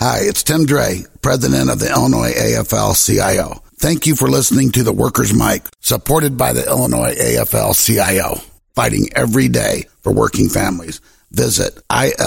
Hi, it's Tim Dre, president of the Illinois AFL-CIO. Thank you for listening to the Workers' Mic, supported by the Illinois AFL-CIO, fighting every day for working families. Visit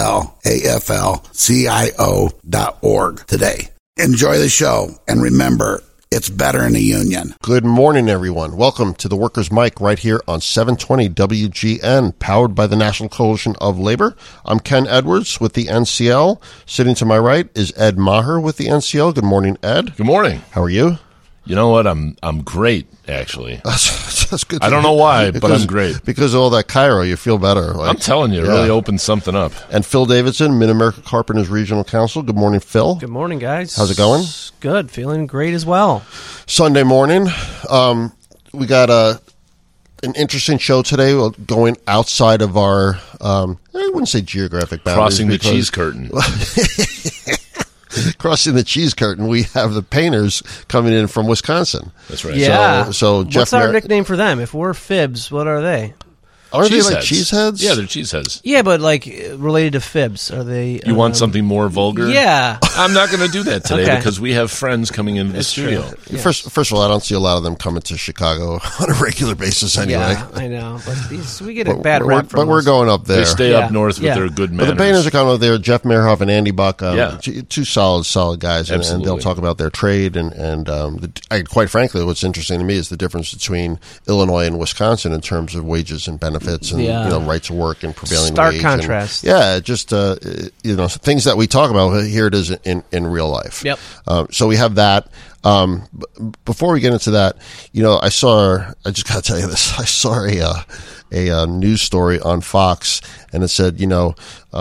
ilaflcio.org today. Enjoy the show, and remember, it's better in a union. Good morning, everyone. Welcome to the Workers' Mic right here on 720 WGN, powered by the National Coalition of Labor. I'm Ken Edwards with the NCL. Sitting to my right is Ed Maher with the NCL. Good morning, Ed. Good morning. How are you? You know what? I'm great, actually. That's good. I don't know why, but I'm great. Because of all that Cairo, you feel better. I'm telling you, it really opened something up. And Phil Davidson, Mid-America Carpenters Regional Counsel. Good morning, Phil. Good morning, guys. How's it going? Good. Feeling great as well. Sunday morning. We got an interesting show today, going outside of our, I wouldn't say geographic boundaries. Crossing the cheese curtain. Crossing the cheese curtain, we have the Painters coming in from Wisconsin. That's right. Yeah. So Jeff what's our nickname for them? If we're Fibs, what are they? Aren't they like cheeseheads? Yeah, they're cheeseheads. Yeah, but like related to Fibs, are they? You want something more vulgar? Yeah. I'm not going to do that today Okay. because we have friends coming into the That's studio. true. Yeah. First of all, I don't see a lot of them coming to Chicago on a regular basis anyway. Yeah, I know. But we get a bad rap from But we're going up there. They stay Yeah. up north with Yeah. their good But manners. the Painters are coming up there. Jeff Mehrhoff and Andy Buck, Yeah. two solid guys, and they'll talk about their trade. And quite frankly, what's interesting to me is the difference between Illinois and Wisconsin in terms of wages and benefits and right to work and prevailing stark wage. contrast. And, just things that we talk about. Here it is in real life. Yep. So we have that. Before we get into that, I just got to tell you this. I saw a news story on Fox, and it said, the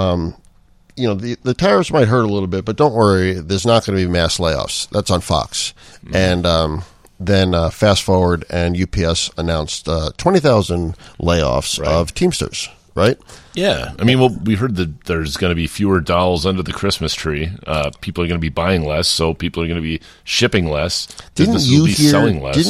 tariffs might hurt a little bit, but don't worry, there's not going to be mass layoffs. That's on Fox. Mm-hmm. And then fast forward, and UPS announced 20,000 layoffs of Teamsters, right? Yeah. I mean, we heard that there's going to be fewer dolls under the Christmas tree. People are going to be buying less, so people are going to be shipping less. Businesses will be selling less.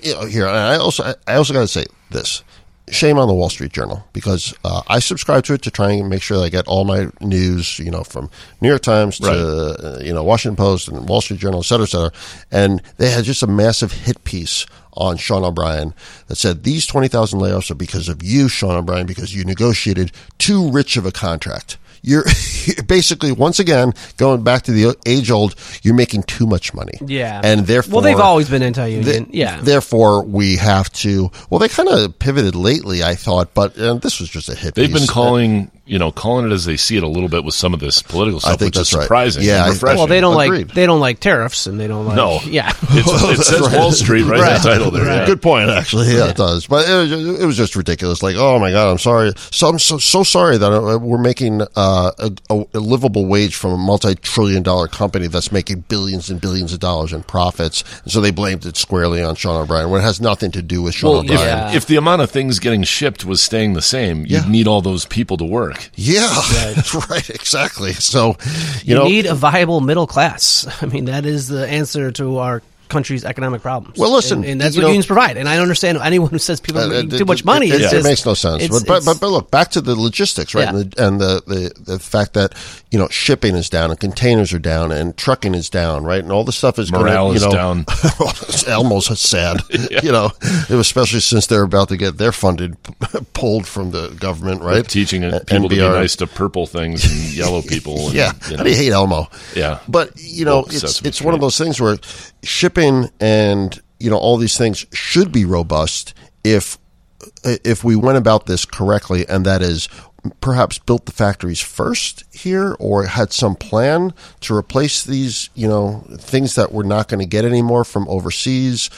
I also got to say this. Shame on the Wall Street Journal, because I subscribe to it to try and make sure that I get all my news, from New York Times to Washington Post and Wall Street Journal, et cetera, and they had just a massive hit piece on Sean O'Brien that said these 20,000 layoffs are because of you, Sean O'Brien, because you negotiated too rich of a contract. You're basically, once again, going back to the age-old, you're making too much money. Yeah. And therefore... Well, they've always been anti-union. Therefore, we have to... Well, they kind of pivoted lately, I thought, but this was just a hit They've piece. been calling it as they see it a little bit with some of this political stuff, which is surprising. Right. Yeah, and refreshing. Well, they don't like tariffs, and they don't like... No. Yeah. It says right. Wall Street right in the title there. Yeah. Good point, actually. Yeah, it does. But it was just ridiculous. Like, oh my God, I'm sorry. So I'm so sorry that we're making a livable wage from a multi-trillion-dollar company that's making billions and billions of dollars in profits. And so they blamed it squarely on Sean O'Brien, when it has nothing to do with Sean O'Brien. If the amount of things getting shipped was staying the same, you'd need all those people to work. Yeah, right, exactly. So, you need a viable middle class. I mean, that is the answer to our country's economic problems. Well, listen, and that's what unions provide. And I don't understand anyone who says people are making too much money. It makes no sense. But look, back to the logistics, right? Yeah. And the fact that shipping is down and containers are down and trucking is down, right? And all this stuff is morale is down. Elmo's sad, especially since they're about to get their funding pulled from the government, right? They're teaching people to be nice to purple things and yellow people. And, how do you hate Elmo? Yeah, but it's one of those things where shipping and all these things should be robust if we went about this correctly, and that is perhaps built the factories first here, or had some plan to replace these things that we're not going to get anymore from overseas.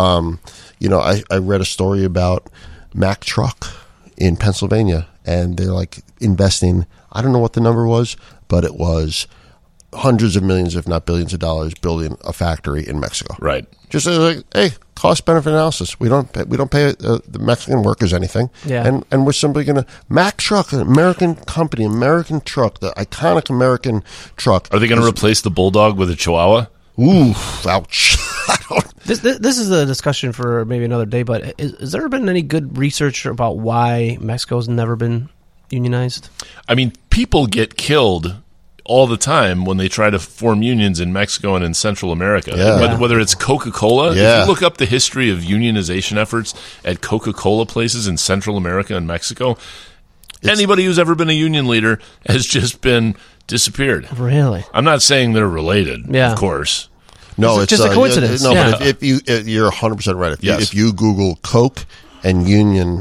I read a story about Mack Truck in Pennsylvania, and they're like investing, I don't know what the number was, but it was hundreds of millions, if not billions of dollars, building a factory in Mexico. Right. Just like, hey, cost benefit analysis. We don't pay the Mexican workers anything. Yeah. And we're simply going to Mack Truck, an American company, American truck, the iconic American truck. Are they going to replace the Bulldog with a Chihuahua? Ooh, ouch. This is a discussion for maybe another day, but has there been any good research about why Mexico's never been unionized? I mean, people get killed all the time when they try to form unions in Mexico and in Central America. Yeah. Whether it's Coca-Cola, if you look up the history of unionization efforts at Coca-Cola places in Central America and Mexico, anybody who's ever been a union leader has just been disappeared. Really? I'm not saying they're related, of course. No, it's just a coincidence. But if you're 100% right. If you Google Coke and union,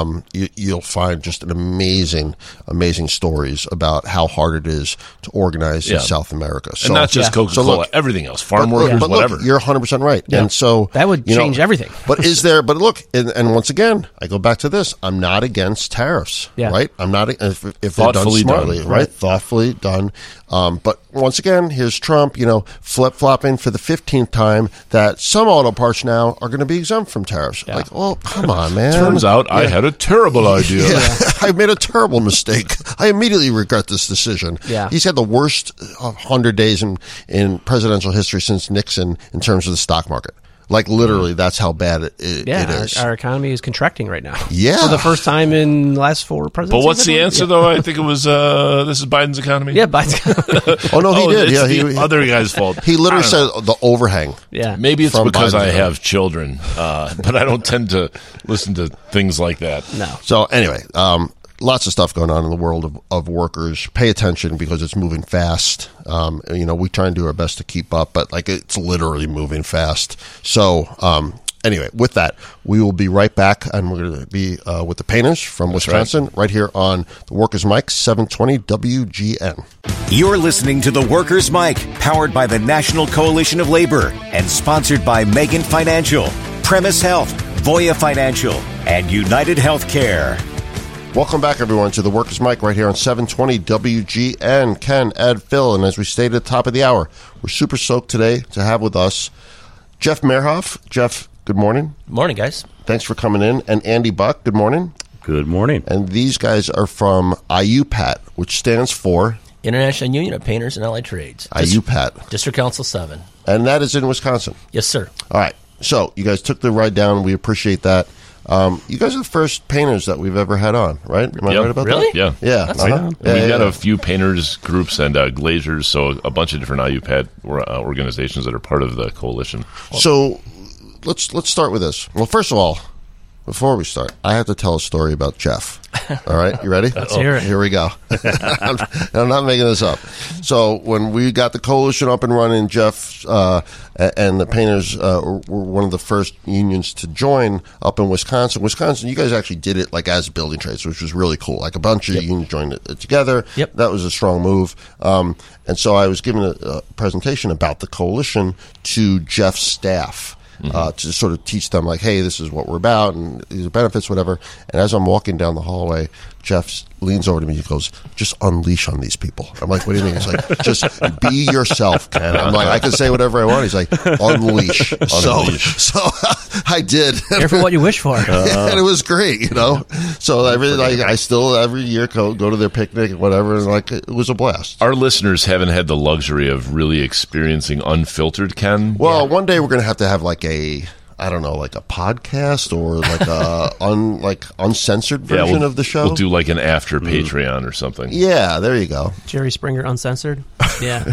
you'll find just an amazing stories about how hard it is to organize in South America. So, and not just Coca-Cola, everything else, farm workers, whatever. Look, you're 100% right. Yeah. And so that would change everything. But look, and once again, I go back to this. I'm not against tariffs, right? I'm not, if they're done smartly, right? Thoughtfully done. But once again, here's Trump, flip-flopping for the 15th time that some auto parts now are going to be exempt from tariffs. Yeah. Like, well, come on, man. Turns out I had a terrible idea. I made a terrible mistake. I immediately regret this decision. Yeah. He's had the worst 100 days in presidential history since Nixon in terms of the stock market. Like, literally, that's how bad it is. Our economy is contracting right now. Yeah. For the first time in the last 4 presidencies. But what's the answer, though? I think it was, this is Biden's economy? Yeah, Biden's economy. Oh, no, he did. It's the other guy's fault. He literally said the overhang. Yeah. Maybe it's because I have children, but I don't tend to listen to things like that. No. So, anyway, lots of stuff going on in the world of workers. Pay attention because it's moving fast. We try and do our best to keep up, but it's literally moving fast. So, anyway, with that, we will be right back, and we're going to be with the painters from Wisconsin right here on the Workers' Mic, 720 WGN. You're listening to the Workers' Mic, powered by the National Coalition of Labor and sponsored by Megan Financial, Premise Health, Voya Financial, and United Healthcare. Welcome back, everyone, to the Workers' Mic right here on 720 WGN. Ken, Ed, Phil, and as we stated at the top of the hour, we're super stoked today to have with us Jeff Mehrhoff. Jeff, good morning. Morning, guys. Thanks for coming in. And Andy Buck, good morning. Good morning. And these guys are from IUPAT, which stands for International Union of Painters and Allied Trades. IUPAT. District Council 7. And that is in Wisconsin? Yes, sir. All right. So you guys took the ride down. We appreciate that. You guys are the first painters that we've ever had on, right? Am I right about that? Yeah. Yeah. We've got a few painters groups and glaziers, so a bunch of different IUPAT organizations that are part of the coalition. So let's start with this. Well, first of all, before we start, I have to tell a story about Jeff. All right, you ready? Let's hear it. Here we go. I'm not making this up. So when we got the coalition up and running, Jeff and the painters were one of the first unions to join up in Wisconsin. Wisconsin, you guys actually did it as building trades, which was really cool. A bunch of unions joined it together. Yep. That was a strong move. And so I was giving a presentation about the coalition to Jeff's staff. To sort of teach them, hey, this is what we're about, and these are benefits, whatever. And as I'm walking down the hallway, Jeff leans over to me. He goes, "Just unleash on these people." I'm like, "What do you mean?" He's like, "Just be yourself, Ken." I'm like, "I can say whatever I want." He's like, "Unleash." So I did. Careful what you wish for. And it was great, So I really I still every year go to their picnic and whatever, and it was a blast. Our listeners haven't had the luxury of really experiencing unfiltered Ken. Well, one day we're going to have a podcast or uncensored version of the show. We'll do an after Patreon or something. Yeah, there you go. Jerry Springer uncensored. Yeah.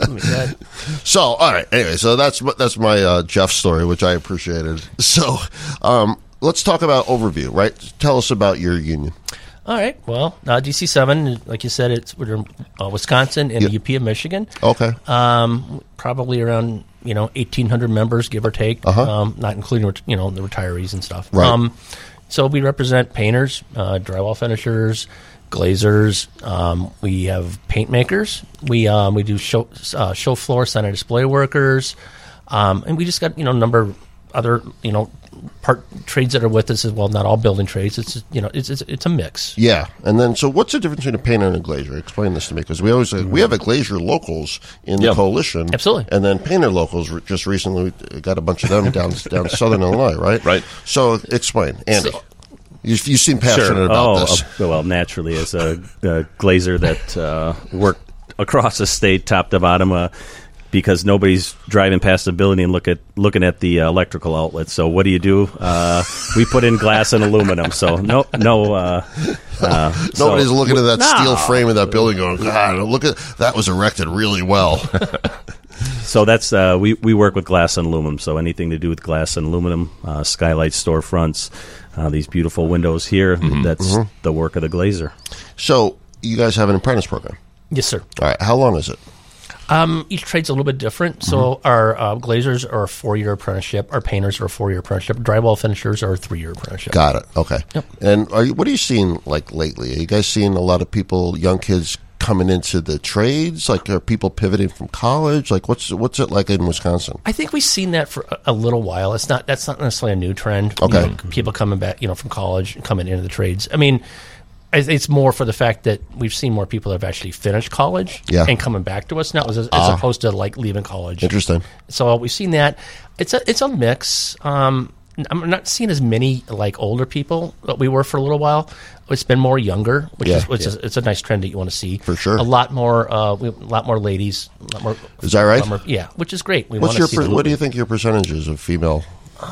So, all right. Anyway, so that's my Jeff story, which I appreciated. So, let's talk about overview. Right? Tell us about your union. All right. Well, DC7, like you said, we're in Wisconsin and the UP of Michigan. Okay. Probably around 1,800 members, give or take. Not including the retirees and stuff. Right. So we represent painters, drywall finishers, glazers. We have paint makers. We do show floor sign and display workers, and we just got a number of other part trades that are with us as well. Not all building trades. It's it's a mix. Yeah, and then so what's the difference between a painter and a glazier? Explain this to me, because we always we have a glazier locals in the coalition, absolutely, and then painter locals just recently got a bunch of them down southern Illinois, right? Right. So explain, Andy. You seem passionate about this. Well, naturally, as a glazer that worked across the state, top to bottom. because nobody's driving past the building and looking at the electrical outlets. So what do? We put in glass and aluminum. So nobody's looking at that steel frame of that building going, God, look at that was erected really well. So that's we work with glass and aluminum. So anything to do with glass and aluminum, skylight storefronts, these beautiful windows here, that's the work of the glazer. So you guys have an apprentice program? Yes, sir. All right. How long is it? Each trade's a little bit different. So our glazers are a 4-year apprenticeship. Our painters are a 4-year apprenticeship. Drywall finishers are a 3-year apprenticeship. Got it. Okay. Yep. And what are you seeing like lately? Are you guys seeing a lot of people, young kids, coming into the trades? Like, are people pivoting from college? Like, what's it like in Wisconsin? I think we've seen that for a little while. That's not necessarily a new trend. Okay. You know, people coming back, from college and coming into the trades. I mean, it's more for the fact that we've seen more people that have actually finished college and coming back to us now, as opposed to like leaving college. Interesting. So we've seen that. It's a mix. I'm not seeing as many like older people that we were for a little while. It's been more younger, which is it's a nice trend that you want to see for sure. A lot more ladies. A lot more, is that right? Yeah, which is great. What do you think your percentages of female?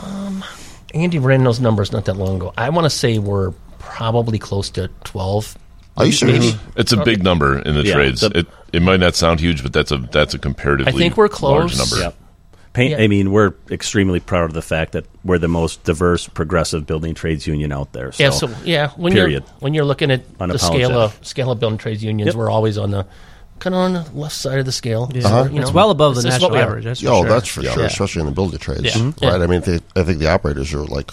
Andy ran those numbers not that long ago. I want to say we're probably close to 12. Are you serious? It's a big number in the trades. It might not sound huge, but that's a comparatively I think we're close. Large number. I mean, we're extremely proud of the fact that we're the most diverse, progressive building trades union out there. So, when you're looking at the scale of building trades unions, we're always on the left side of the scale. Yeah. It's well above the national average. That's for sure. That's for sure, especially in the building trades, right? I mean, I think the operators are like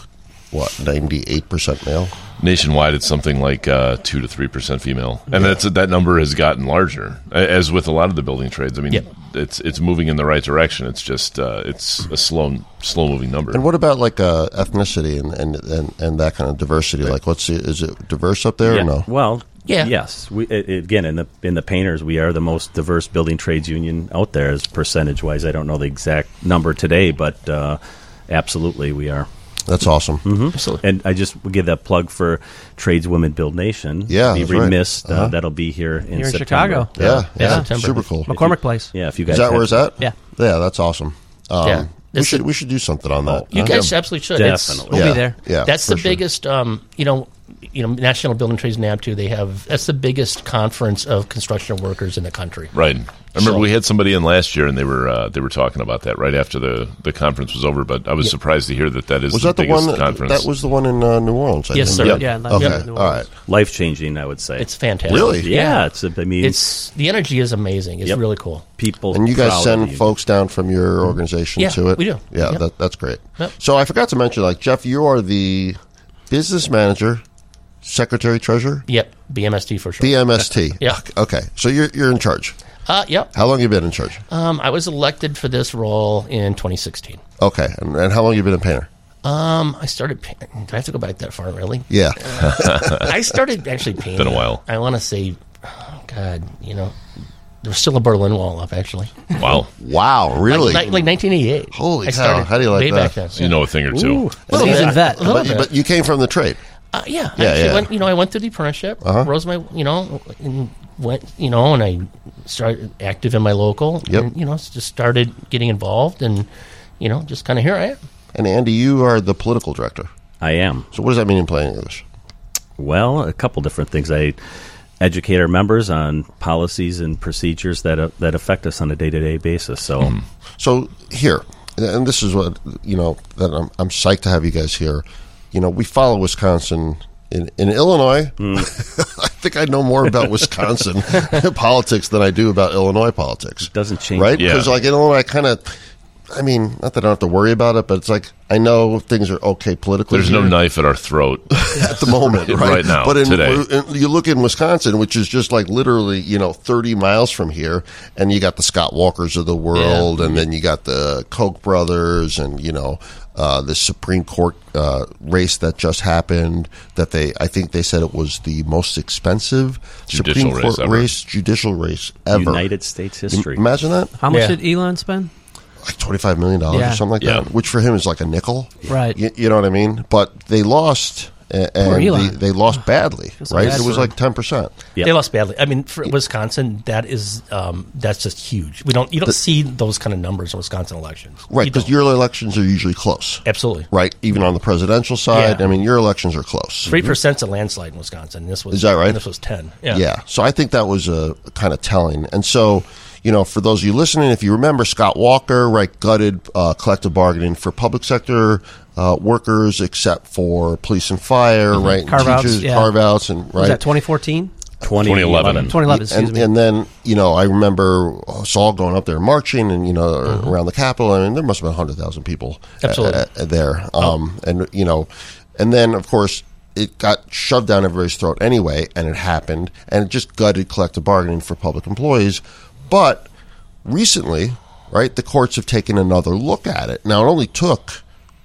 98% male. Nationwide, it's something like 2 to 3% female, and that number has gotten larger, as with a lot of the building trades. I mean, it's moving in the right direction. It's just it's a slow moving number. And what about like ethnicity and that kind of diversity? Like, is it diverse up there or no? Well, yes. We, again, in the painters, we are the most diverse building trades union out there, as percentage wise. I don't know the exact number today, but absolutely we are. That's awesome. Absolutely. And I just will give that plug for Tradeswomen Build Nation. Yeah, be remiss. Right. That'll be here in September. Chicago. Yeah. Super cool. McCormick Place. Yeah, if you guys is that where it's at? Yeah, that's awesome. We should do something on that. You guys absolutely should. Definitely, we'll be there. Yeah, that's the biggest. National Building Trades NAB2. That's the biggest conference of construction workers in the country. Right. I remember we had somebody in last year, and they were talking about that right after the conference was over. But I was surprised to hear that is the biggest conference. That was the one in New Orleans. Yes, sir. Yep. Yeah. Okay. All right. Life changing, I would say. It's fantastic. Really? Yeah. It's the energy is amazing. It's really cool. People and you guys send folks down from your organization to it. We do. Yeah, that's great. Yep. So I forgot to mention, like, Jeff, you are the business manager. Secretary Treasurer? Yep, BMST for sure. BMST. Yeah. Okay, so you're in charge. Yep. How long have you been in charge? I was elected for this role in 2016. Okay, and how long have you been a painter? I started. Do I have to go back that far, really? Yeah. I started actually painting. Been a while. I want to say, there was still a Berlin Wall up, actually. Wow. Wow, really? Like 1988. Holy cow! How do you like way that? Back then. So you know a thing or two. Seasoned vet. But you came from the trade. I went through the apprenticeship, rose my, and went, and I started active in my local, and, just started getting involved, and, just kind of here I am. And Andy, you are the political director. I am. So what does that mean in plain English? Well, a couple different things. I educate our members on policies and procedures that affect us on a day-to-day basis. So, here, and this is what that I'm psyched to have you guys here. We follow Wisconsin. In Illinois, I think I know more about Wisconsin politics than I do about Illinois politics. It doesn't change. Right? Because in Illinois, not that I don't have to worry about it, but it's like I know things are okay politically. There's no knife at our throat at the moment, right now. But today, you look in Wisconsin, which is just like literally 30 miles from here, and you got the Scott Walkers of the world, and then you got the Koch brothers, and the Supreme Court race that just happened. I think they said it was the most expensive judicial Supreme Court judicial race ever. United States history. Imagine that. How much did Elon spend? Like $25 million or something like that, which for him is like a nickel. Right. You know what I mean? But they lost and they lost badly, right? It was like 10%. They lost badly. I mean, for Wisconsin, that's just huge. You don't see those kind of numbers in Wisconsin elections, right? Because your elections are usually close, absolutely, right? Even on the presidential side, I mean, your elections are close. 3%'s a landslide in Wisconsin. Is that right? And this was 10. Yeah. So I think that was kind of telling, and so. For those of you listening, if you remember, Scott Walker, right, gutted collective bargaining for public sector workers, except for police and fire, right, carve-outs, carve-outs, and right. Was that 2014? 2011. 2011, excuse me. And then, I remember us all going up there marching and, around the Capitol. I mean, there must have been 100,000 people there. And then, of course, it got shoved down everybody's throat anyway, and it happened, and it just gutted collective bargaining for public employees. But recently, right, the courts have taken another look at it. Now, it only took,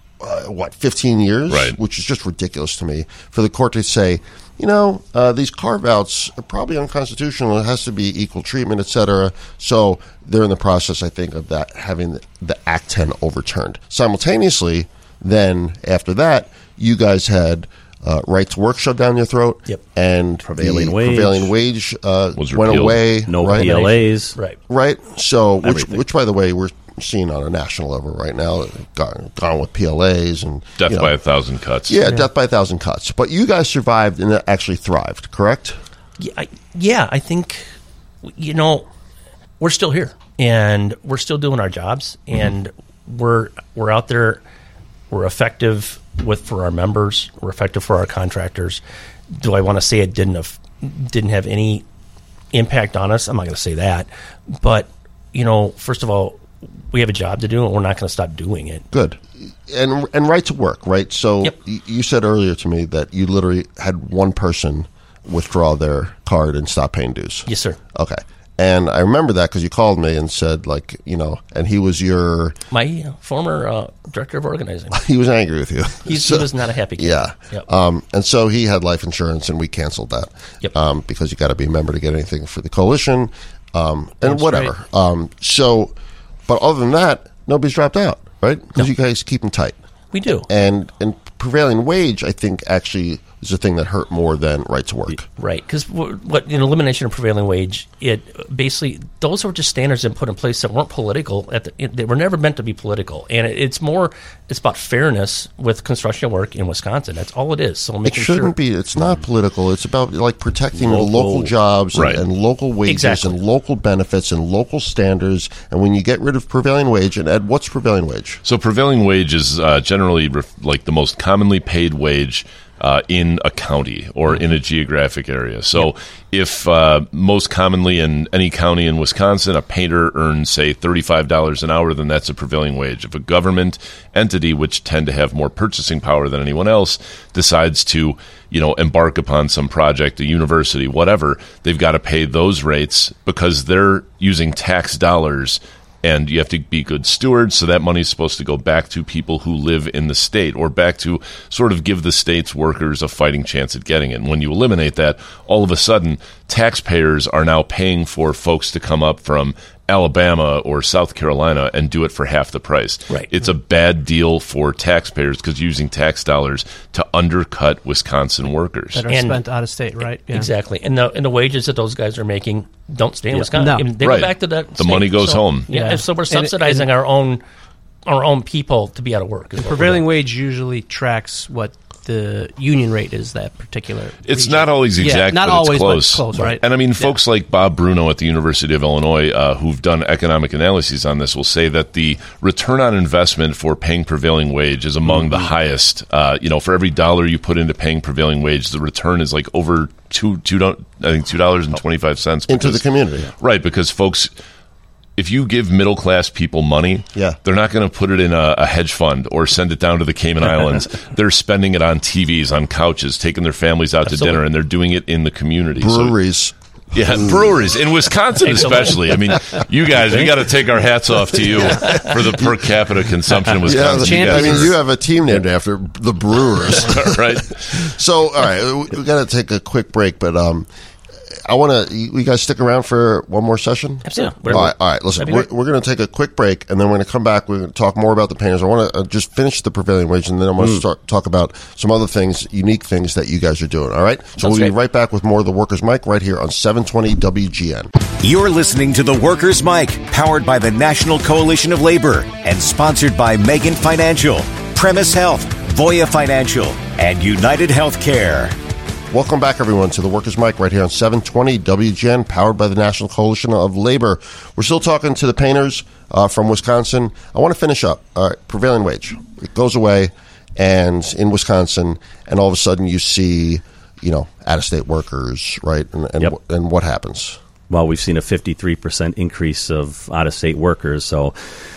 15 years, right, which is just ridiculous to me, for the court to say, these carve-outs are probably unconstitutional. It has to be equal treatment, et cetera. So they're in the process, I think, of that having the Act 10 overturned. Simultaneously, then, after that, you guys had... right to work shoved down your throat, and prevailing wage went away. No right? PLAs, right. So, which by the way, we're seeing on a national level right now, gone with PLAs and death by 1,000 cuts. Yeah, death by 1,000 cuts. But you guys survived and actually thrived, correct? Yeah, I think we're still here and we're still doing our jobs, and we're out there. We're effective for our members. We're effective for our contractors. Do I want to say it didn't have any impact on us? I'm not going to say that. But, first of all, we have a job to do, and we're not going to stop doing it. Good. And right to work, right? So you said earlier to me that you literally had one person withdraw their card and stop paying dues. Yes, sir. Okay. And I remember that because you called me and said, and he was my former director of organizing. He was angry with you. He was not a happy kid. Yeah. Yep. And so he had life insurance, and we canceled that. Yep. Because you got to be a member to get anything for the coalition, and That's whatever. Right. But other than that, nobody's dropped out, right? Because you guys keep them tight. We do. And prevailing wage, I think, actually is the thing that hurt more than right to work. Right, because elimination of prevailing wage, it basically, those were just standards that put in place that weren't political. They were never meant to be political, and it's about fairness with construction work in Wisconsin. That's all it is. So it shouldn't be. It's not political. It's about protecting local jobs and local wages and local benefits and local standards. And when you get rid of prevailing wage, and Ed, what's prevailing wage? So prevailing wage is generally the most commonly paid wage in a county or in a geographic area. So if most commonly in any county in Wisconsin, a painter earns, say, $35 an hour, then that's a prevailing wage. If a government entity, which tend to have more purchasing power than anyone else, decides to embark upon some project, a university, whatever, they've got to pay those rates because they're using tax dollars. And you have to be good stewards, so that money is supposed to go back to people who live in the state, or back to sort of give the state's workers a fighting chance at getting it. And when you eliminate that, all of a sudden, taxpayers are now paying for folks to come up from Alabama or South Carolina and do it for half the price. Right. It's a bad deal for taxpayers because you're using tax dollars to undercut Wisconsin workers. That are spent out of state, right? Yeah. Exactly. And the wages that those guys are making don't stay in Wisconsin. No. I mean, they go back to that The money goes home. Yeah. So we're subsidizing our own people to be out of work. The prevailing wage usually tracks what the union rate is that particular It's region. not always exact, not but always, it's close. But close, right? And I mean, folks like Bob Bruno at the University of Illinois, who've done economic analyses on this, will say that the return on investment for paying prevailing wage is among the highest. For every dollar you put into paying prevailing wage, the return is over $2.25 into the community, right? Because folks, if you give middle-class people money, they're not going to put it in a hedge fund or send it down to the Cayman Islands. They're spending it on TVs, on couches, taking their families out to dinner, and they're doing it in the community. Breweries. Breweries. In Wisconsin especially. I mean, you guys, we got to take our hats off to you for the per capita consumption in Wisconsin. You have a team named after the Brewers. Right. So, all right, we got to take a quick break, but I want to. You guys stick around for one more session? Absolutely. All right. Listen, we're going to take a quick break, and then we're going to come back. We're going to talk more about the painters. I want to just finish the prevailing wage, and then I want to talk about some other things, unique things that you guys are doing. All right. So we'll be right back with more of the Workers' Mic right here on 720 WGN. You're listening to the Workers' Mic, powered by the National Coalition of Labor and sponsored by Megan Financial, Premise Health, Voya Financial, and United Healthcare. Welcome back, everyone, to the Workers' Mic right here on 720 WGN, powered by the National Coalition of Labor. We're still talking to the painters from Wisconsin. I want to finish up. All right, prevailing wage. It goes away, and in Wisconsin, and all of a sudden you see, out-of-state workers, right? And what happens? Well, we've seen a 53% increase of out-of-state workers, so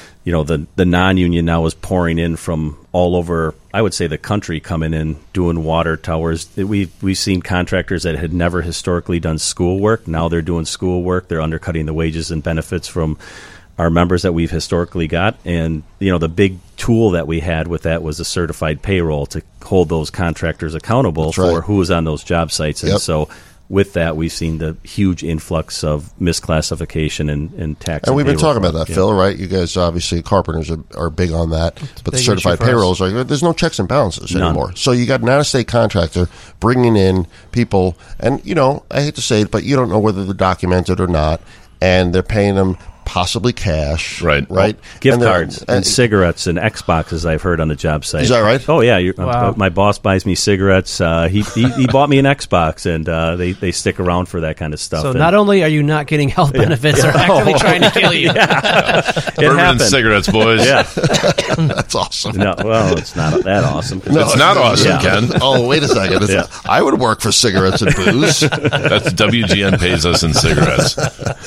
the non-union now is pouring in from all over, I would say, the country, coming in, doing water towers. We've seen contractors that had never historically done school work. Now they're doing school work. They're undercutting the wages and benefits from our members that we've historically got. And, the big tool that we had with that was the certified payroll to hold those contractors accountable for who was on those job sites. And so with that, we've seen the huge influx of misclassification and tax. And we've been talking about that, Phil, right? You guys, obviously, carpenters are big on that. But the certified payrolls, there's no checks and balances anymore. So you got an out-of-state contractor bringing in people, and, I hate to say it, but you don't know whether they're documented or not, and they're paying them possibly cash. Right. Gift cards and cigarettes and Xboxes, I've heard on the job site. Is that right? Oh, yeah. My boss buys me cigarettes. He bought me an Xbox, and they stick around for that kind of stuff. So not only are you not getting health benefits, they're actively trying to kill you. Bourbon and cigarettes, boys. Yeah. That's awesome. No, well, it's not that awesome. No, it's not awesome, Ken. Oh, wait a second. I would work for cigarettes and booze. That's WGN pays us in cigarettes.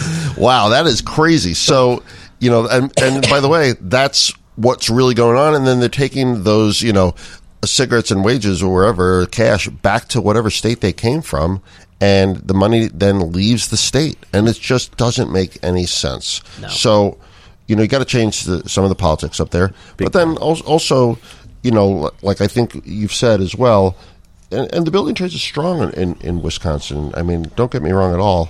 Wow, that is crazy. So, and by the way, that's what's really going on. And then they're taking those, cigarettes and wages or wherever, cash, back to whatever state they came from. And the money then leaves the state. And it just doesn't make any sense. No. So, you got to change some of the politics up there. But then also, like I think you've said as well, and the building trades is strong in Wisconsin. I mean, don't get me wrong at all.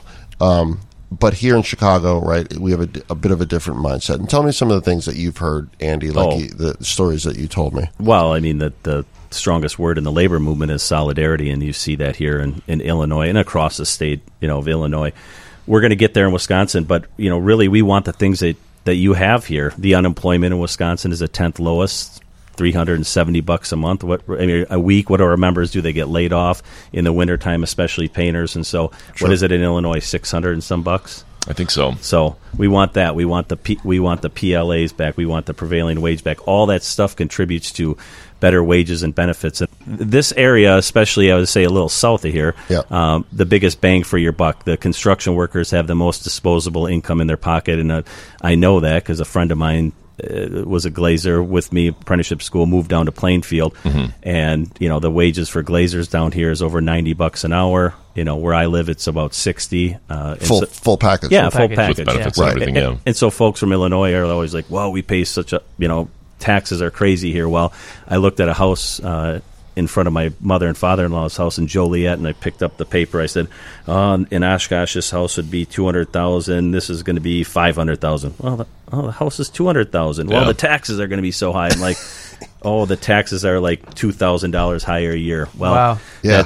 But here in Chicago, right, we have a bit of a different mindset. And tell me some of the things that you've heard, Andy, the stories that you told me. Well, I mean, the strongest word in the labor movement is solidarity, and you see that here in Illinois and across the state, of Illinois. We're going to get there in Wisconsin, but, really we want the things that you have here. The unemployment in Wisconsin is the 10th lowest. $370 a month. A week? What do our members do? They get laid off in the wintertime, especially painters. And so, what is it in Illinois? $600 and some bucks. I think so. So we want that. We want the PLAs back. We want the prevailing wage back. All that stuff contributes to better wages and benefits. And this area, especially, I would say a little south of here, the biggest bang for your buck. The construction workers have the most disposable income in their pocket, and I know that because a friend of mine was a glazer with me, apprenticeship school, moved down to Plainfield, and the wages for glazers down here is over $90 an hour. Where I live, it's about 60. Full package. Yeah, full package. With benefits and everything. And so folks from Illinois are always like, "Well, we pay such a taxes are crazy here." Well, I looked at a house in front of my mother and father-in-law's house in Joliet, and I picked up the paper. I said, in Oshkosh, this house would be $200,000. This is going to be $500,000. Well, the house is $200,000. Well, the taxes are going to be so high. I'm like, the taxes are like $2,000 higher a year. Well, wow.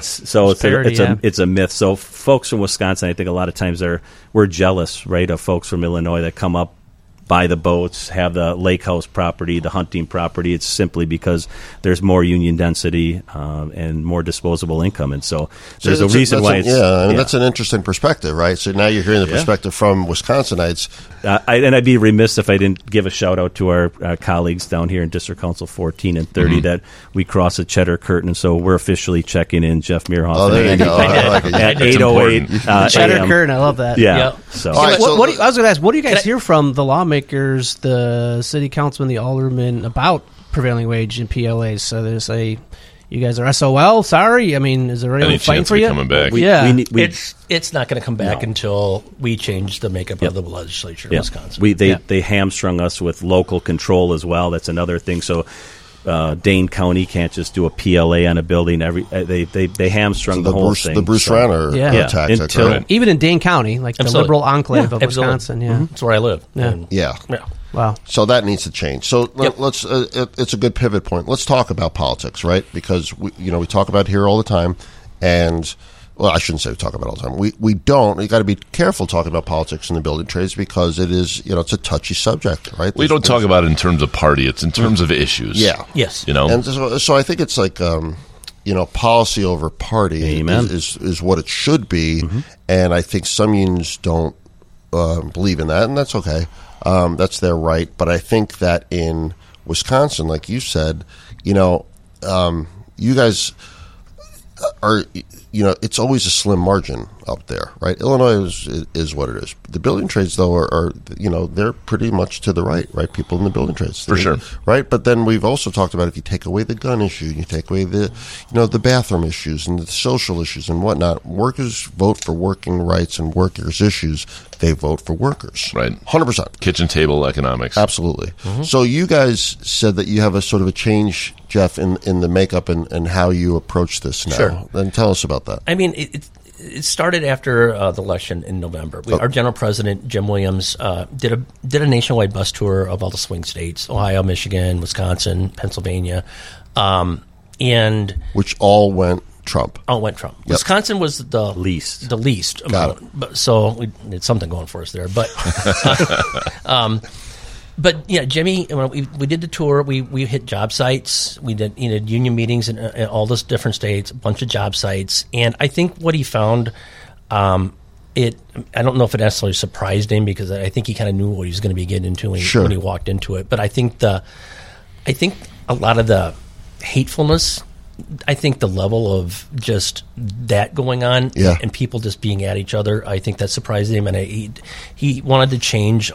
It's a myth. So folks from Wisconsin, I think a lot of times we're jealous, right, of folks from Illinois that come up, buy the boats, have the lake house property, the hunting property. It's simply because there's more union density and more disposable income. And so there's a reason why it's... that's an interesting perspective, right? So now you're hearing the perspective from Wisconsinites. And I'd be remiss if I didn't give a shout-out to our colleagues down here in District Council 14 and 30 that we cross the cheddar curtain. And so we're officially checking in Jeff Mearhoff. Oh, there you go. At 8:08 cheddar a.m. curtain, I love that. Yeah. Yep. So, I was going to ask, what do you guys hear from the lawmakers, the city councilmen, the aldermen about prevailing wage and PLAs? So they say, you guys are SOL. Sorry, I mean, is there anyone fighting for you? Coming back? It's not going to come back until we change the makeup of the legislature in Wisconsin. They hamstrung us with local control as well. That's another thing. So, Dane County can't just do a PLA on a building. They hamstrung the whole thing. The Bruce Rauner tactic. Even in Dane County, like the liberal enclave of Wisconsin. Yeah, that's where I live. Yeah. Wow. So that needs to change. So let's. It's a good pivot point. Let's talk about politics, right? Because we talk about it here all the time, and I shouldn't say we talk about it all the time. We don't. You got to be careful talking about politics in the building trades because it is it's a touchy subject, right? We don't talk about it in terms of party. It's in terms of issues. Yeah. Yes. And so I think it's like policy over party is what it should be, and I think some unions don't believe in that, and that's okay. That's their right. But I think that in Wisconsin, like you said, you guys are, it's always a slim margin up there, right? Illinois is what it is. The building trades, though, are they're pretty much to the right? People in the building trades. For sure. Right? But then we've also talked about if you take away the gun issue, you take away the bathroom issues and the social issues and whatnot, workers vote for working rights and workers' issues. They vote for workers. Right. 100%. Kitchen table economics. Absolutely. Mm-hmm. So you guys said that you have a sort of a change, Jeff, in the makeup and how you approach this now. Sure. Then tell us about that. I mean, it started after the election in November. Our general president, Jim Williams, did a nationwide bus tour of all the swing states, Ohio, Michigan, Wisconsin, Pennsylvania, and which all went Trump. Yep. Wisconsin was the least. Got it. So we had something going for us there. But but yeah, Jimmy, we did the tour. We hit job sites. We did union meetings in all those different states, a bunch of job sites. And I think what he found, I don't know if it necessarily surprised him because I think he kind of knew what he was going to be getting into when he walked into it. But I think a lot of the hatefulness, I think the level of just that going on and people just being at each other, I think that surprised him. And he wanted to change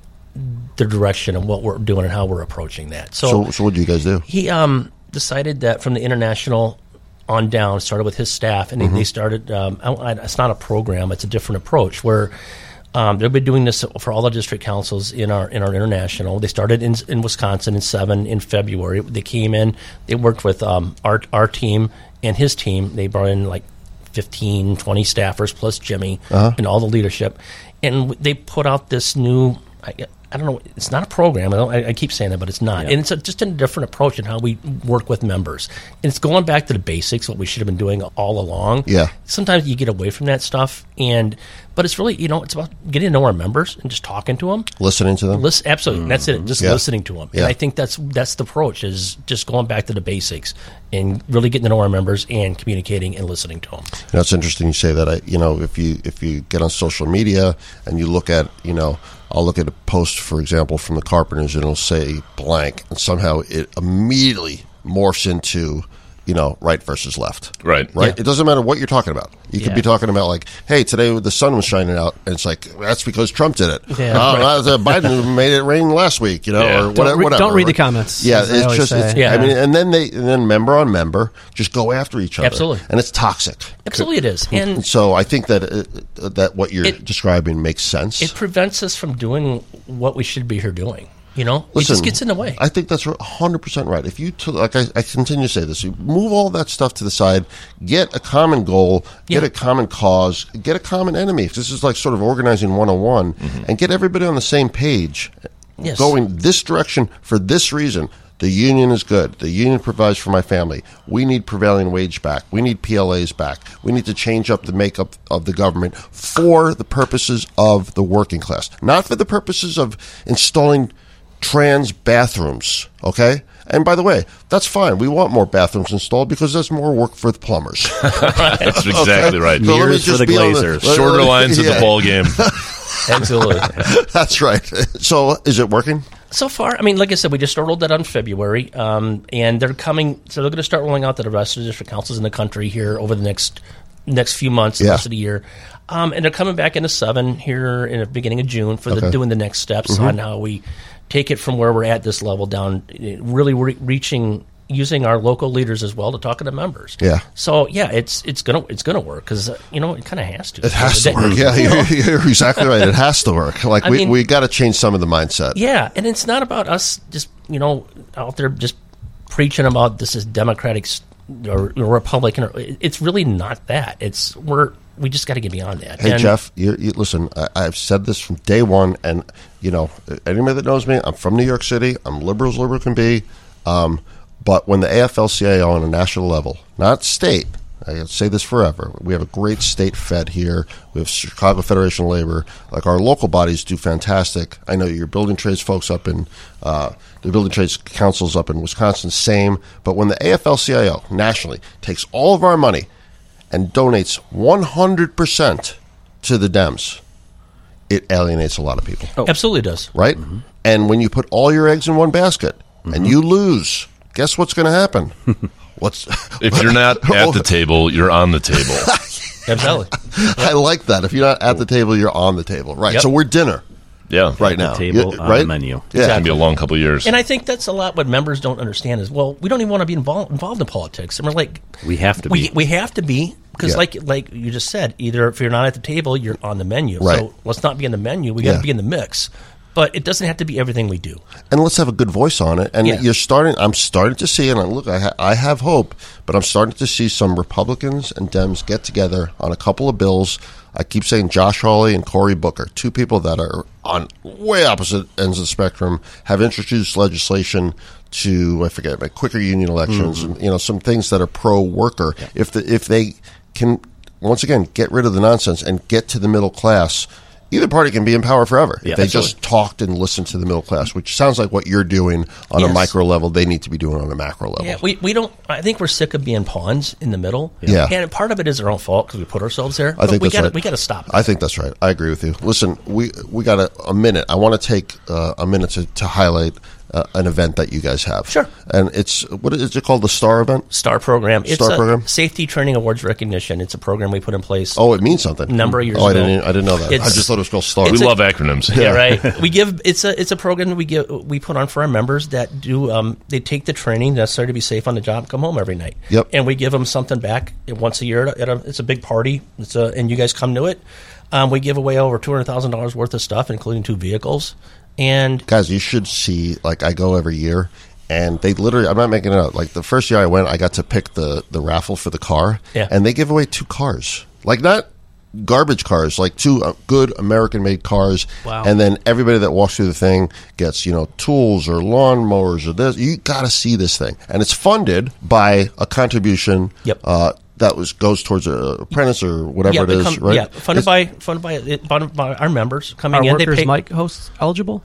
the direction of what we're doing and how we're approaching that. So what do you guys do? He decided that from the international on down, started with his staff, and they started, it's not a program, it's a different approach, where they've been doing this for all the district councils in our international. They started in Wisconsin in February. They came in, they worked with our team and his team. They brought in like 15, 20 staffers plus Jimmy and all the leadership. And they put out this new, I don't know, it's not a program. I keep saying that, but it's not. Yeah. And it's just a different approach in how we work with members. And it's going back to the basics, what we should have been doing all along. Yeah. Sometimes you get away from that stuff, but it's really, it's about getting to know our members and just talking to them. Listening to them? Absolutely. That's it. Just listening to them. Yeah. And I think that's the approach, is just going back to the basics and really getting to know our members and communicating and listening to them. It's interesting you say that. If you get on social media and you look at, I'll look at a post, for example, from the Carpenters, and it'll say blank, and somehow it immediately morphs into, right versus left. Right. Yeah. It doesn't matter what you're talking about. You could be talking about, like, hey, today the sun was shining out, and it's like, that's because Trump did it. Yeah. Biden made it rain last week, or whatever. Don't read the comments. Yeah, it's just, and then member on member just go after each other. Absolutely. And it's toxic. Absolutely it is. And so I think that what you're describing makes sense. It prevents us from doing what we should be here doing. Listen, it just gets in the way. I think that's 100% right. If you I continue to say this, you move all that stuff to the side, get a common goal, get a common cause, get a common enemy. This is like sort of organizing 101, and get everybody on the same page, going this direction for this reason. The union is good. The union provides for my family. We need prevailing wage back. We need PLAs back. We need to change up the makeup of the government for the purposes of the working class, not for the purposes of installing trans bathrooms, okay? And by the way, that's fine. We want more bathrooms installed because there's more work for the plumbers. That's exactly right. So let me just for the Glazers. Shorter lines at the ball game. Absolutely. That's right. So is it working? So far, like I said, we just rolled that on February, and they're coming. So they're going to start rolling out to the rest of the district councils in the country here over the next few months, the rest of the year. And they're coming back into 7 here in the beginning of June for doing the next steps on how we take it from where we're at this level down, really using our local leaders as well to talk to the members. Yeah. So it's gonna work because it kind of has to. It has to work. Yeah, you're exactly right. It has to work. Like we got to change some of the mindset. Yeah, and it's not about us just out there just preaching about this is Democratic or Republican. It's really not that. We just got to get beyond that. Hey, Jeff, you listen, I've said this from day one, and, anybody that knows me, I'm from New York City. I'm liberal as liberal can be. But when the AFL-CIO on a national level, not state, I say this forever, we have a great state fed here. We have Chicago Federation of Labor. Like, our local bodies do fantastic. I know your building trades folks up in the building trades councils up in Wisconsin, same. But when the AFL-CIO nationally takes all of our money and donates 100% to the Dems, it alienates a lot of people. Oh. Absolutely does. Right? Mm-hmm. And when you put all your eggs in one basket and you lose, guess what's going to happen? If you're not at the table, you're on the table. Absolutely. I like that. If you're not at the table, you're on the table. Right. Yep. So we're dinner. Yeah. Right now. Table on the menu. Yeah. It's going to be a long couple of years. And I think that's a lot what members don't understand is, well, we don't even want to be involved in politics. And we're like... We have to be. We have to be, because like you just said, either if you're not at the table, you're on the menu. Right. So let's not be in the menu. We got to be in the mix. But it doesn't have to be everything we do. And let's have a good voice on it. And I'm starting to see, and look, I have hope, but I'm starting to see some Republicans and Dems get together on a couple of bills. I keep saying Josh Hawley and Cory Booker, two people that are on way opposite ends of the spectrum, have introduced legislation to, quicker union elections, and some things that are pro-worker. Yeah. If they can, once again, get rid of the nonsense and get to the middle class, either party can be in power forever. Yeah, if they just talked and listened to the middle class, which sounds like what you're doing on a micro level, they need to be doing on a macro level. Yeah, we don't. I think we're sick of being pawns in the middle. Yeah, and part of it is our own fault because we put ourselves there. I think we got to stop it. I think that's right. I agree with you. Listen, we got a minute. I want to take a minute to highlight an event that you guys have. Sure. And what is it called? The STAR event? STAR program. It's program? Safety Training Awards Recognition. It's a program we put in place. Oh, it means something. A number of years ago. I didn't know that. I just thought it was called STAR. We love acronyms. Yeah, right. It's a program we put on for our members that do they take the training necessary to be safe on the job, come home every night. Yep. And we give them something back once a year. It's a big party. And you guys come to it. We give away over $200,000 worth of stuff, including 2 vehicles. And guys, you should see, like, I go every year, and they literally, I'm not making it up, like the first year I went, I got to pick the raffle for the car, and they give away 2 cars. Like, not garbage cars, like 2 good American-made cars. Wow. And then everybody that walks through the thing gets, tools or lawnmowers or this. You got to see this thing. And it's funded by a contribution that goes towards an apprentice or whatever it is, right? Yeah, funded by our members coming in. Are Workers' Mic hosts eligible?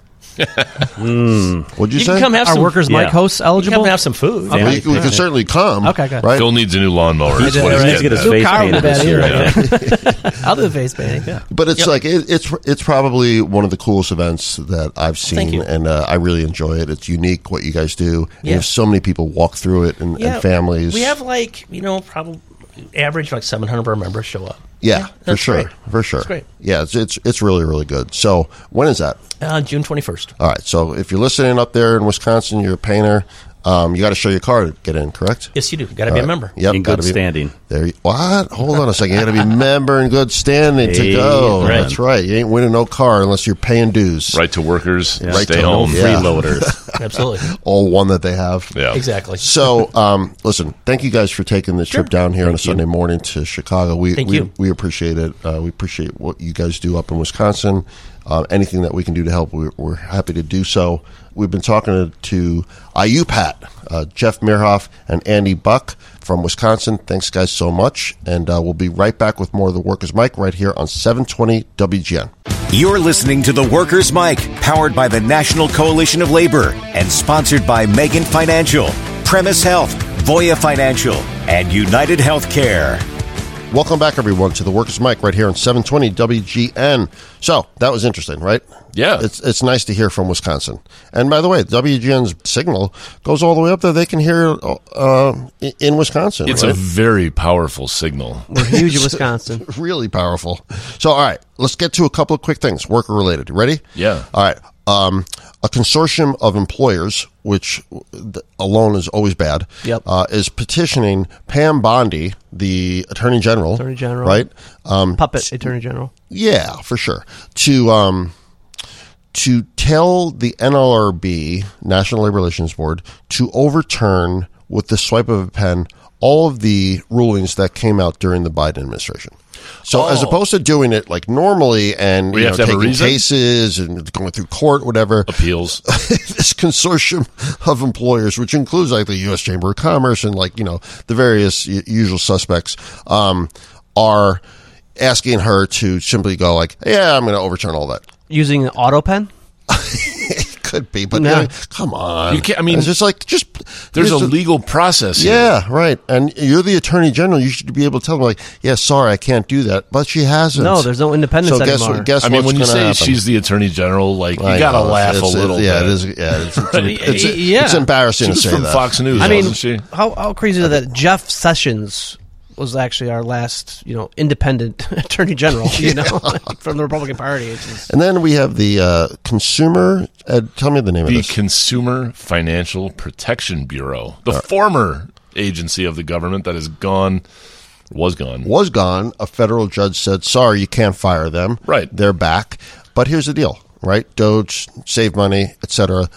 What'd you say? Can come have Are Workers' Mic hosts eligible? You can have some food. We can certainly come. Okay, good. Right? Phil needs a new lawnmower. That's what he's get his face painted this year. I'll do the face painting. Yeah. But it's like it's probably one of the coolest events that I've seen, and I really enjoy it. It's unique what you guys do. And you have so many people walk through it and families. We have probably average 700 of our members show up. Yeah, for sure. Great. For sure. It's great. Yeah, it's really, really good. So when is that? June 21st. All right. So if you're listening up there in Wisconsin, you're a painter, you got to show your card to get in, correct? Yes, you do. You got to be a member. Yep, in good standing. What? Hold on a second. You got to be a member in good standing to go. Right. That's right. You ain't winning no car unless you're paying dues. Right to workers. Right stay to home. Freeloaders. Absolutely. All one that they have. Yeah. Exactly. So, listen, thank you guys for taking this trip down here on a Sunday morning to Chicago. We appreciate it. We appreciate what you guys do up in Wisconsin. Anything that we can do to help, we're happy to do so. We've been talking to IUPAT, Jeff Meerhoff and Andy Buck from Wisconsin. Thanks, guys, so much. And we'll be right back with more of the Workers' Mic right here on 720 WGN. You're listening to the Workers' Mic, powered by the National Coalition of Labor and sponsored by Megan Financial, Premise Health, Voya Financial, and United Healthcare. Welcome back, everyone, to the Workers' Mic right here on 720 WGN. So, that was interesting, right? Yeah. It's nice to hear from Wisconsin. And by the way, WGN's signal goes all the way up there. They can hear in Wisconsin. It's right? a very powerful signal. We're huge in Wisconsin. Really powerful. So, all right, let's get to a couple of quick things, worker-related. Ready? Yeah. All right. A consortium of employers, which alone is always bad, is petitioning Pam Bondi, the Attorney General. Right? Puppet Attorney General. Yeah, for sure. to tell the NLRB, National Labor Relations Board, to overturn with the swipe of a pen all of the rulings that came out during the Biden administration. So as opposed to doing it like normally and taking cases and going through court, whatever. Appeals. This consortium of employers, which includes like the U.S. Chamber of Commerce and like, the various usual suspects, are asking her to simply go like, yeah, I'm going to overturn all that. Using an auto pen? It could be, but come on. You can't, I mean, it's just like, there's a legal process here. Yeah, right. And you're the Attorney General. You should be able to tell them like, yeah, sorry, I can't do that. But she hasn't. No, there's no independence anymore. I mean, when you say she's the Attorney General, like, you got to laugh a little bit. Yeah, it is. Yeah, it's embarrassing to say that. From Fox News, wasn't she? How crazy is that Jeff Sessions was actually our last, independent Attorney General, from the Republican Party. And then we have the Consumer. Tell me the name of this. The Consumer Financial Protection Bureau, the former agency of the government that is gone. Was gone. A federal judge said, sorry, you can't fire them. Right. They're back. But here's the deal, right? Doge, save money, etc.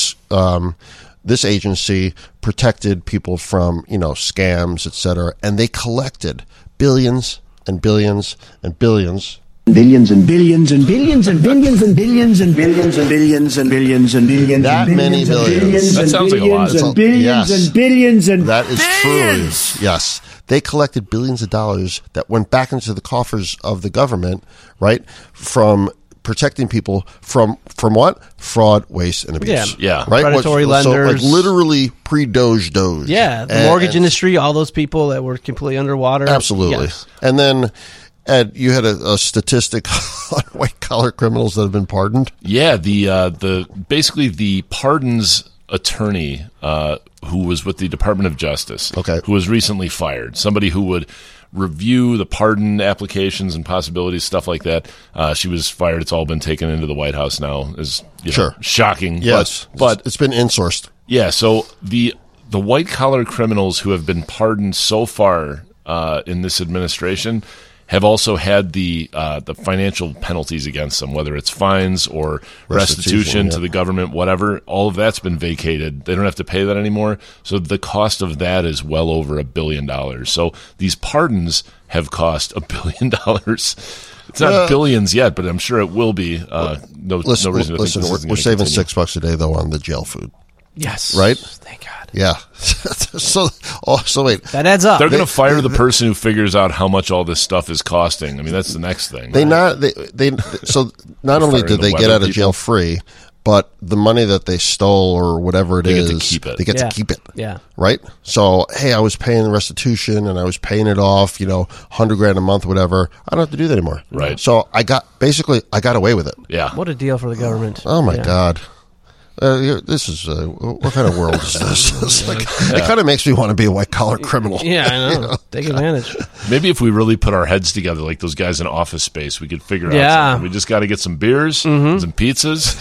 This agency protected people from, scams, etc., and they collected billions and billions and billions. Billions and billions and billions and billions and billions and billions and billions and billions and billions. That many billions. That sounds like a lot. And billions and billions and that is true. Yes. They collected billions of dollars that went back into the coffers of the government, right, from protecting people from what? Fraud, waste, and abuse. Yeah. Right? Predatory lenders. So, like, literally pre-Doge. Yeah, the mortgage industry, all those people that were completely underwater. Absolutely. Yes. And then, Ed, you had a statistic on white-collar criminals that have been pardoned? Yeah, basically the pardons attorney who was with the Department of Justice, who was recently fired, somebody who would review the pardon applications and possibilities, stuff like that. She was fired. It's all been taken into the White House now. Is shocking. Yes, but it's been insourced. Yeah. So the white collar criminals who have been pardoned so far in this administration have also had the financial penalties against them, whether it's fines or restitution to the government, whatever. All of that's been vacated. They don't have to pay that anymore. So the cost of that is well over $1 billion. So these pardons have cost $1 billion. It's not billions yet, but I'm sure it will be. No reason to think this isn't we're saving continue. $6 a day though on the jail food. Yes. Right? Thank God. Yeah. So wait. That adds up. They're going to fire the person who figures out how much all this stuff is costing. I mean, that's the next thing. So not only did they get out of jail free, but the money that they stole or whatever it is, they get to keep it. They get to keep it. Yeah. Right? So, hey, I was paying restitution and I was paying it off, $100,000 a month, whatever. I don't have to do that anymore. Right. So I got away with it. Yeah. What a deal for the government. Oh my God. This is what kind of world is this? It kind of makes me want to be a white collar criminal. Yeah, I know. Take advantage. Maybe if we really put our heads together, like those guys in Office Space, we could figure out something. We just got to get some beers, some pizzas.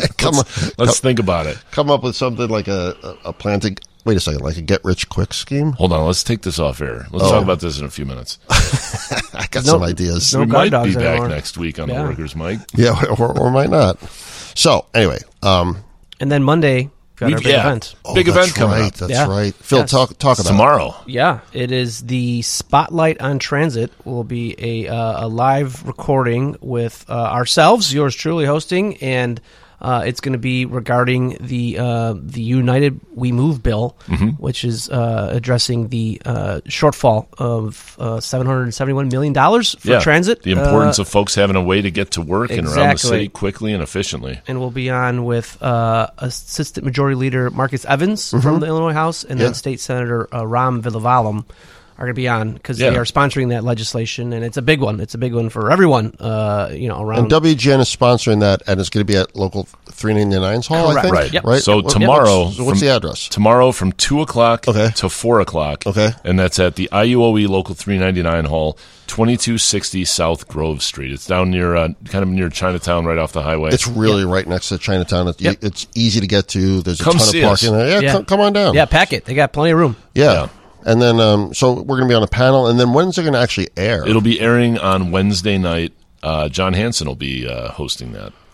Let's think about it. Come up with something like a plan to. Wait a second, like a get-rich-quick scheme? Hold on, let's take this off air. Let's talk about this in a few minutes. I got some ideas. We might be back next week on the Workers' Mic. Yeah, or might not. So, anyway. And then Monday, got our big event. Big event coming up. That's right. Phil, talk about tomorrow. Yeah, it is the Spotlight on Transit. Will be a live recording with ourselves, yours truly hosting, and it's going to be regarding the United We Move bill, which is addressing the shortfall of $771 million for transit. The importance of folks having a way to get to work and around the city quickly and efficiently. And we'll be on with Assistant Majority Leader Marcus Evans from the Illinois House, and then State Senator Ram Villavalum are going to be on because they are sponsoring that legislation, and it's a big one. It's a big one for everyone, around. And WGN is sponsoring that, and it's going to be at local 399's hall, Correct. I think? Right. Yep. Right. So tomorrow... So what's the address? Tomorrow from 2 o'clock to 4 o'clock. Okay. And that's at the IUOE Local 399 Hall, 2260 South Grove Street. It's down near, kind of near Chinatown, right off the highway. It's really right next to Chinatown. It's easy to get to. There's a ton of parking there. Yeah. Come on down. Yeah, pack it. They got plenty of room. Yeah. And then, so we're going to be on a panel. And then when's it going to actually air? It'll be airing on Wednesday night. John Hanson will be hosting that.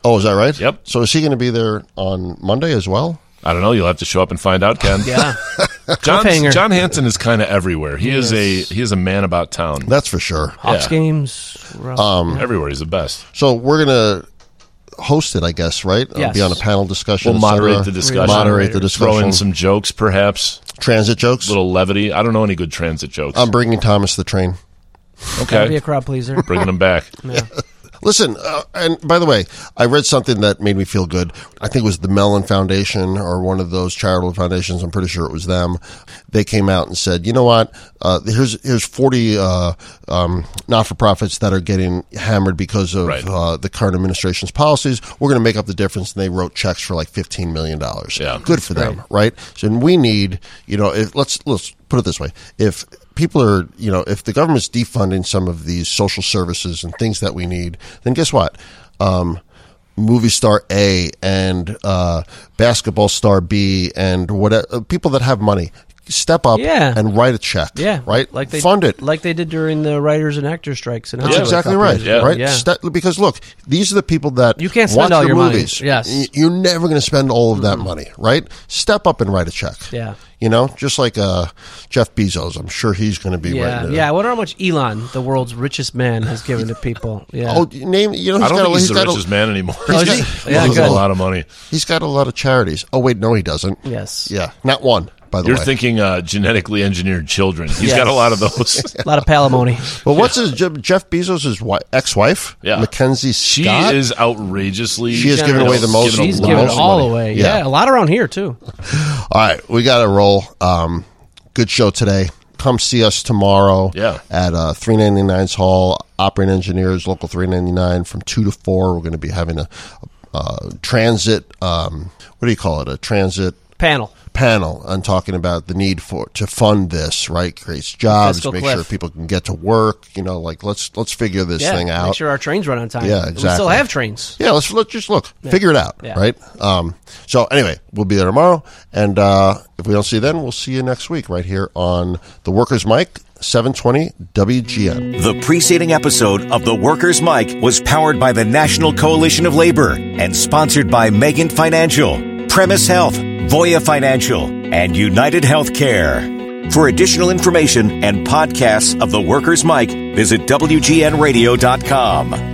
Oh, is that right? Yep. So is he going to be there on Monday as well? I don't know. You'll have to show up and find out, Ken. Yeah. John Hanson is kind of everywhere. He is a man about town. That's for sure. Hawks games. Everywhere. He's the best. So we're going to host it, I guess, right? Yes. Be on a panel discussion. We'll moderate the discussion. Moderate the discussion. Throw in some jokes, perhaps. Transit jokes? A little levity. I don't know any good transit jokes. I'm bringing Thomas the Train. Okay. That'd be a crowd pleaser. Bringing him back. Yeah. Listen, and by the way, I read something that made me feel good. I think it was the Mellon Foundation or one of those charitable foundations. I'm pretty sure it was them. They came out and said, you know what? Here's 40 not-for-profits that are getting hammered because of the current administration's policies. We're going to make up the difference. And they wrote checks for like $15 million. Yeah. Good for them, right? So we need, let's put it this way. If people are, if the government's defunding some of these social services and things that we need, then guess what? Movie star A and basketball star B and whatever, people that have money, step up and write a check. Yeah. Right? Like they fund it. Like they did during the writers and actors strikes. That's exactly right. Yeah. Right? Yeah. Because look, these are the people that you can't spend watch all your movies. money. Yes. You're never going to spend all of that money, right? Step up and write a check. Yeah. Just like Jeff Bezos. I'm sure he's going to be writing it. Yeah, I wonder how much Elon, the world's richest man, has given to people. Yeah. Oh, I don't think he's the richest man anymore. He has a lot of money. He's got a lot of charities. Oh, wait, no, he doesn't. Yes. Yeah, not one. You're thinking genetically engineered children. He's got a lot of those. A lot of palimony. Well, what's Jeff Bezos' ex-wife? Yeah. Mackenzie Scott? She is outrageously... She has given away the most. She's given all away. Yeah, a lot around here, too. All right, we got to roll. Good show today. Come see us tomorrow at 399's Hall. Operating Engineers, Local 399, from 2 to 4. We're going to be having a transit... what do you call it? A transit... panel and talking about the need to fund this, right? Creates jobs, make sure people can get to work. Let's figure this thing out. Make sure our trains run on time. Yeah, exactly. We still have trains. Yeah, let's just look, figure it out, right? So anyway, we'll be there tomorrow, and if we don't see you then, we'll see you next week right here on the Workers' Mic. 720 WGN. The preceding episode of The Workers' Mic was powered by the National Coalition of Labor and sponsored by Megant Financial, Premise Health, Voya Financial, and United Healthcare. For additional information and podcasts of The Workers' Mic, visit WGNradio.com.